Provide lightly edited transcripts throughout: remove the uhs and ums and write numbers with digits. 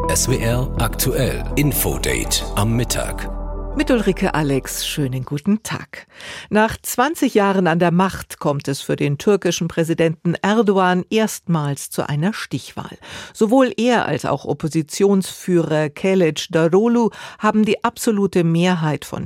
SWR aktuell Infodate am Mittag. Mit Ulrike Alex, schönen guten Tag. Nach 20 Jahren an der Macht kommt es für den türkischen Präsidenten Erdogan erstmals zu einer Stichwahl. Sowohl er als auch Oppositionsführer Kılıçdaroğlu haben die absolute Mehrheit von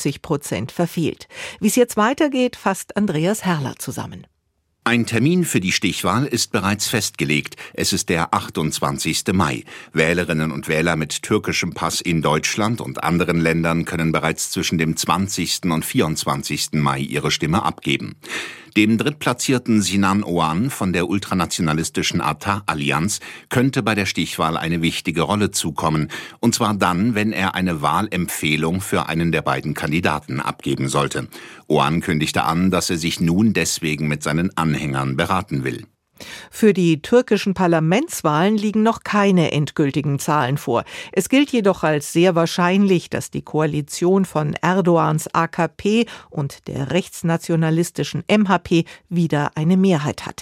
50% verfehlt. Wie es jetzt weitergeht, fasst Andreas Herrler zusammen. Ein Termin für die Stichwahl ist bereits festgelegt. Es ist der 28. Mai. Wählerinnen und Wähler mit türkischem Pass in Deutschland und anderen Ländern können bereits zwischen dem 20. und 24. Mai ihre Stimme abgeben. Dem drittplatzierten Sinan Oğan von der ultranationalistischen Ata-Allianz könnte bei der Stichwahl eine wichtige Rolle zukommen. Und zwar dann, wenn er eine Wahlempfehlung für einen der beiden Kandidaten abgeben sollte. Oğan kündigte an, dass er sich nun deswegen mit seinen Anhängern beraten will. Für die türkischen Parlamentswahlen liegen noch keine endgültigen Zahlen vor. Es gilt jedoch als sehr wahrscheinlich, dass die Koalition von Erdogans AKP und der rechtsnationalistischen MHP wieder eine Mehrheit hat.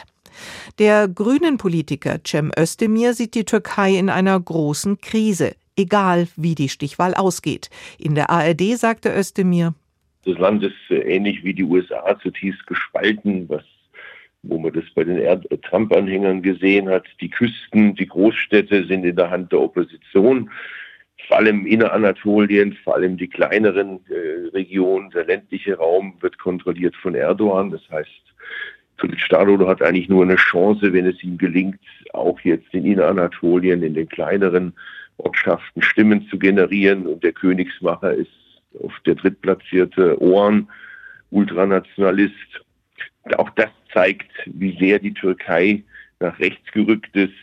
Der grünen Politiker Cem Özdemir sieht die Türkei in einer großen Krise, egal wie die Stichwahl ausgeht. In der ARD sagte Özdemir: Das Land ist ähnlich wie die USA zutiefst gespalten, wo man das bei den Trump-Anhängern gesehen hat. Die Küsten, die Großstädte sind in der Hand der Opposition. Vor allem Inneranatolien, vor allem die kleineren Regionen, der ländliche Raum wird kontrolliert von Erdogan. Das heißt, Kılıçdaroğlu hat eigentlich nur eine Chance, wenn es ihm gelingt, auch jetzt in Inneranatolien, in den kleineren Ortschaften Stimmen zu generieren. Und der Königsmacher ist auf der drittplatzierte Oğan, Ultranationalist. Auch das zeigt, wie sehr die Türkei nach rechts gerückt ist.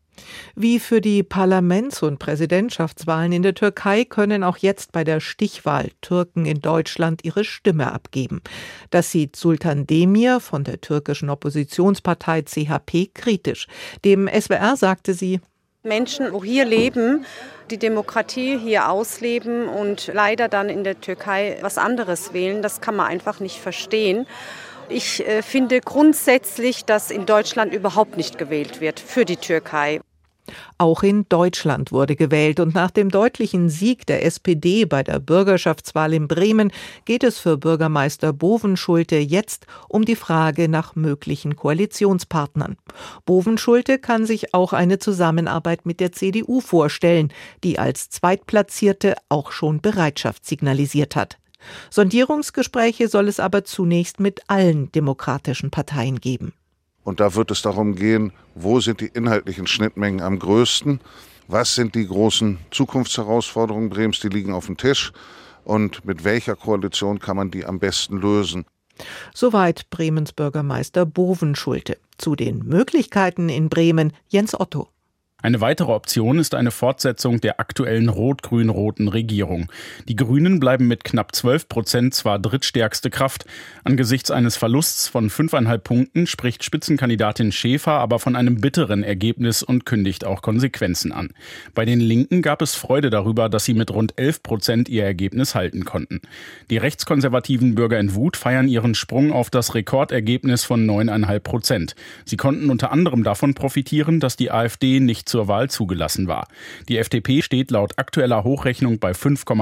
Wie für die Parlaments- und Präsidentschaftswahlen in der Türkei können auch jetzt bei der Stichwahl Türken in Deutschland ihre Stimme abgeben. Das sieht Sultan Demir von der türkischen Oppositionspartei CHP kritisch. Dem SWR sagte sie: Menschen, wo hier leben, die Demokratie hier ausleben und leider dann in der Türkei was anderes wählen, das kann man einfach nicht verstehen. Ich finde grundsätzlich, dass in Deutschland überhaupt nicht gewählt wird für die Türkei. Auch in Deutschland wurde gewählt und nach dem deutlichen Sieg der SPD bei der Bürgerschaftswahl in Bremen geht es für Bürgermeister Bovenschulte jetzt um die Frage nach möglichen Koalitionspartnern. Bovenschulte kann sich auch eine Zusammenarbeit mit der CDU vorstellen, die als Zweitplatzierte auch schon Bereitschaft signalisiert hat. Sondierungsgespräche soll es aber zunächst mit allen demokratischen Parteien geben. Und da wird es darum gehen, wo sind die inhaltlichen Schnittmengen am größten, was sind die großen Zukunftsherausforderungen Bremens, die liegen auf dem Tisch und mit welcher Koalition kann man die am besten lösen. Soweit Bremens Bürgermeister Bovenschulte. Zu den Möglichkeiten in Bremen Jens Otto. Eine weitere Option ist eine Fortsetzung der aktuellen rot-grün-roten Regierung. Die Grünen bleiben mit knapp 12% zwar drittstärkste Kraft. Angesichts eines Verlusts von 5,5 Punkten spricht Spitzenkandidatin Schäfer aber von einem bitteren Ergebnis und kündigt auch Konsequenzen an. Bei den Linken gab es Freude darüber, dass sie mit rund 11% ihr Ergebnis halten konnten. Die rechtskonservativen Bürger in Wut feiern ihren Sprung auf das Rekordergebnis von 9,5%. Sie konnten unter anderem davon profitieren, dass die AfD nicht zur Wahl zugelassen war. Die FDP steht laut aktueller Hochrechnung bei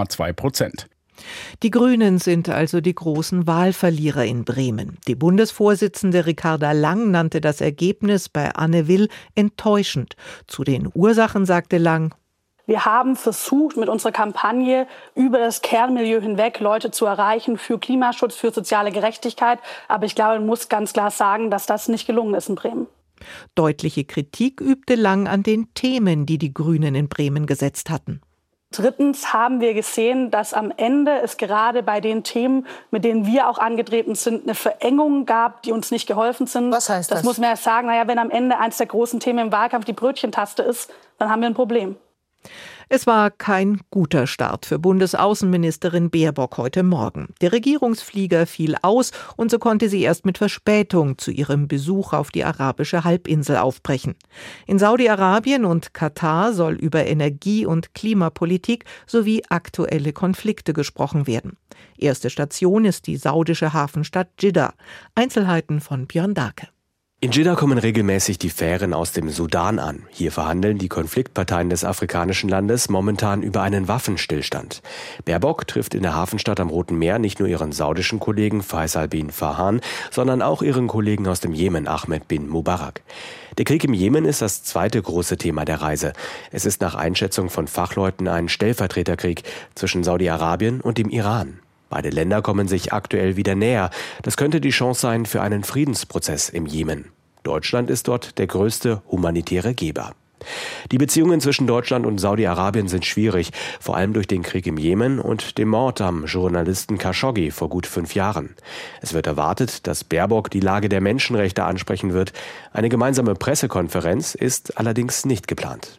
5,2%. Die Grünen sind also die großen Wahlverlierer in Bremen. Die Bundesvorsitzende Ricarda Lang nannte das Ergebnis bei Anne Will enttäuschend. Zu den Ursachen sagte Lang: Wir haben versucht, mit unserer Kampagne über das Kernmilieu hinweg Leute zu erreichen für Klimaschutz, für soziale Gerechtigkeit. Aber ich glaube, man muss ganz klar sagen, dass das nicht gelungen ist in Bremen. Deutliche Kritik übte Lang an den Themen, die die Grünen in Bremen gesetzt hatten. Drittens haben wir gesehen, dass am Ende es gerade bei den Themen, mit denen wir auch angetreten sind, eine Verengung gab, die uns nicht geholfen sind. Was heißt das? Das muss man ja sagen. Wenn am Ende eines der großen Themen im Wahlkampf die Brötchentaste ist, dann haben wir ein Problem. Es war kein guter Start für Bundesaußenministerin Baerbock heute Morgen. Der Regierungsflieger fiel aus und so konnte sie erst mit Verspätung zu ihrem Besuch auf die arabische Halbinsel aufbrechen. In Saudi-Arabien und Katar soll über Energie- und Klimapolitik sowie aktuelle Konflikte gesprochen werden. Erste Station ist die saudische Hafenstadt Dschidda. Einzelheiten von Björn Dake. In Dschidda kommen regelmäßig die Fähren aus dem Sudan an. Hier verhandeln die Konfliktparteien des afrikanischen Landes momentan über einen Waffenstillstand. Baerbock trifft in der Hafenstadt am Roten Meer nicht nur ihren saudischen Kollegen Faisal bin Farhan, sondern auch ihren Kollegen aus dem Jemen, Ahmed bin Mubarak. Der Krieg im Jemen ist das zweite große Thema der Reise. Es ist nach Einschätzung von Fachleuten ein Stellvertreterkrieg zwischen Saudi-Arabien und dem Iran. Beide Länder kommen sich aktuell wieder näher. Das könnte die Chance sein für einen Friedensprozess im Jemen. Deutschland ist dort der größte humanitäre Geber. Die Beziehungen zwischen Deutschland und Saudi-Arabien sind schwierig, vor allem durch den Krieg im Jemen und den Mord am Journalisten Khashoggi vor gut 5 Jahren. Es wird erwartet, dass Baerbock die Lage der Menschenrechte ansprechen wird. Eine gemeinsame Pressekonferenz ist allerdings nicht geplant.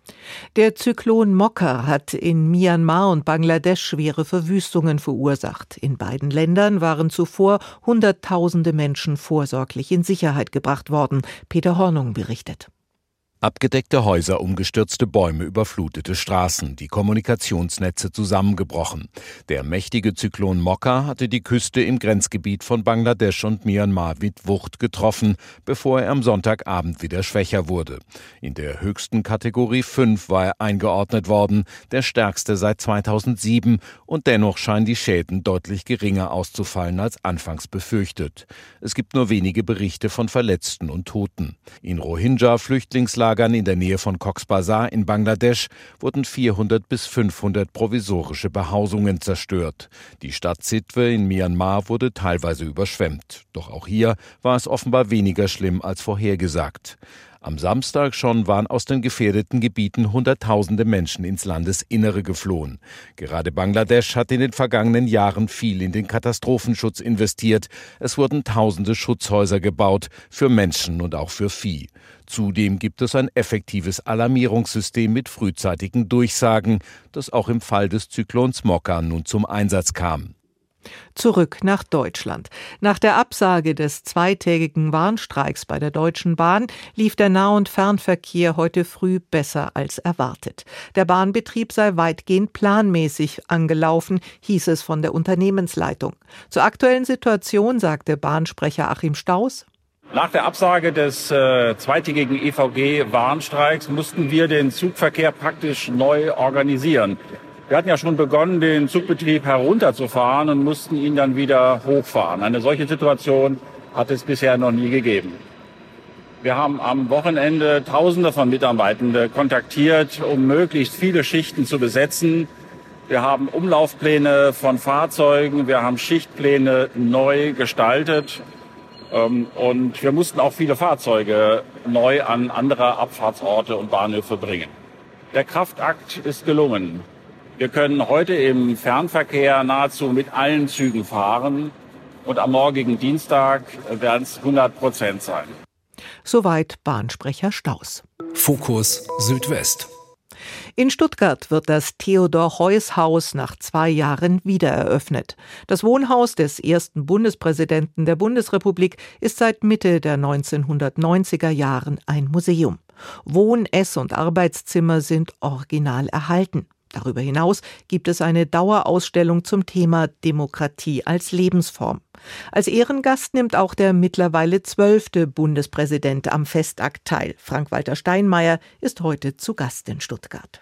Der Zyklon Mocha hat in Myanmar und Bangladesch schwere Verwüstungen verursacht. In beiden Ländern waren zuvor Hunderttausende Menschen vorsorglich in Sicherheit gebracht worden. Peter Hornung berichtet. Abgedeckte Häuser, umgestürzte Bäume, überflutete Straßen, die Kommunikationsnetze zusammengebrochen. Der mächtige Zyklon Mocha hatte die Küste im Grenzgebiet von Bangladesch und Myanmar mit Wucht getroffen, bevor er am Sonntagabend wieder schwächer wurde. In der höchsten Kategorie 5 war er eingeordnet worden, der stärkste seit 2007, und dennoch scheinen die Schäden deutlich geringer auszufallen als anfangs befürchtet. Es gibt nur wenige Berichte von Verletzten und Toten. In Rohingya-Flüchtlingslagern in der Nähe von Cox's Bazar in Bangladesch wurden 400 bis 500 provisorische Behausungen zerstört. Die Stadt Sitwe in Myanmar wurde teilweise überschwemmt. Doch auch hier war es offenbar weniger schlimm als vorhergesagt. Am Samstag schon waren aus den gefährdeten Gebieten Hunderttausende Menschen ins Landesinnere geflohen. Gerade Bangladesch hat in den vergangenen Jahren viel in den Katastrophenschutz investiert. Es wurden tausende Schutzhäuser gebaut, für Menschen und auch für Vieh. Zudem gibt es ein effektives Alarmierungssystem mit frühzeitigen Durchsagen, das auch im Fall des Zyklons Mocha nun zum Einsatz kam. Zurück nach Deutschland. Nach der Absage des zweitägigen Warnstreiks bei der Deutschen Bahn lief der Nah- und Fernverkehr heute früh besser als erwartet. Der Bahnbetrieb sei weitgehend planmäßig angelaufen, hieß es von der Unternehmensleitung. Zur aktuellen Situation sagte Bahnsprecher Achim Staus: Nach der Absage des zweitägigen EVG-Warnstreiks mussten wir den Zugverkehr praktisch neu organisieren. Wir hatten ja schon begonnen, den Zugbetrieb herunterzufahren und mussten ihn dann wieder hochfahren. Eine solche Situation hat es bisher noch nie gegeben. Wir haben am Wochenende Tausende von Mitarbeitenden kontaktiert, um möglichst viele Schichten zu besetzen. Wir haben Umlaufpläne von Fahrzeugen, wir haben Schichtpläne neu gestaltet. Und wir mussten auch viele Fahrzeuge neu an andere Abfahrtsorte und Bahnhöfe bringen. Der Kraftakt ist gelungen. Wir können heute im Fernverkehr nahezu mit allen Zügen fahren und am morgigen Dienstag werden es 100% sein. Soweit Bahnsprecher Staus. Fokus Südwest. In Stuttgart wird das Theodor-Heuss-Haus nach 2 Jahren wieder eröffnet. Das Wohnhaus des ersten Bundespräsidenten der Bundesrepublik ist seit Mitte der 1990er Jahren ein Museum. Wohn-, Ess- und Arbeitszimmer sind original erhalten. Darüber hinaus gibt es eine Dauerausstellung zum Thema Demokratie als Lebensform. Als Ehrengast nimmt auch der mittlerweile 12. Bundespräsident am Festakt teil. Frank-Walter Steinmeier ist heute zu Gast in Stuttgart.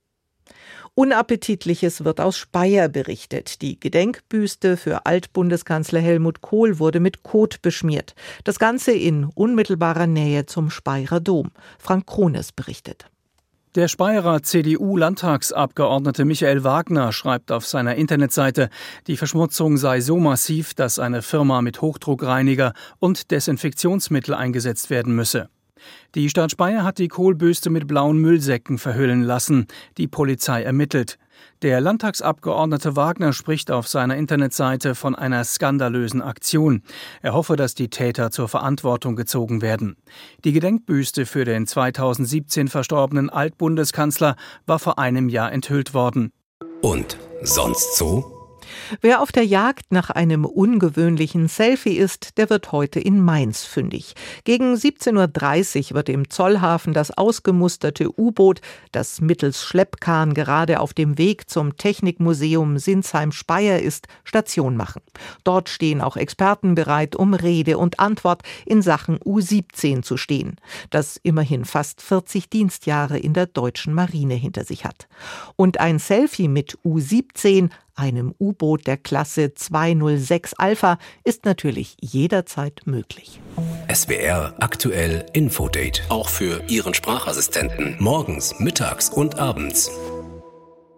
Unappetitliches wird aus Speyer berichtet. Die Gedenkbüste für Altbundeskanzler Helmut Kohl wurde mit Kot beschmiert. Das Ganze in unmittelbarer Nähe zum Speyerer Dom. Frank Krones berichtet. Der Speyerer CDU-Landtagsabgeordnete Michael Wagner schreibt auf seiner Internetseite, die Verschmutzung sei so massiv, dass eine Firma mit Hochdruckreiniger und Desinfektionsmittel eingesetzt werden müsse. Die Stadt Speyer hat die Kohlbüste mit blauen Müllsäcken verhüllen lassen. Die Polizei ermittelt. Der Landtagsabgeordnete Wagner spricht auf seiner Internetseite von einer skandalösen Aktion. Er hoffe, dass die Täter zur Verantwortung gezogen werden. Die Gedenkbüste für den 2017 verstorbenen Altbundeskanzler war vor einem Jahr enthüllt worden. Und sonst so? Wer auf der Jagd nach einem ungewöhnlichen Selfie ist, der wird heute in Mainz fündig. Gegen 17.30 Uhr wird im Zollhafen das ausgemusterte U-Boot, das mittels Schleppkahn gerade auf dem Weg zum Technikmuseum Sinsheim-Speyer ist, Station machen. Dort stehen auch Experten bereit, um Rede und Antwort in Sachen U-17 zu stehen, das immerhin fast 40 Dienstjahre in der deutschen Marine hinter sich hat. Und ein Selfie mit U-17, einem U-Boot der Klasse 206 Alpha, ist natürlich jederzeit möglich. SWR aktuell Infodate. Auch für Ihren Sprachassistenten. Morgens, mittags und abends.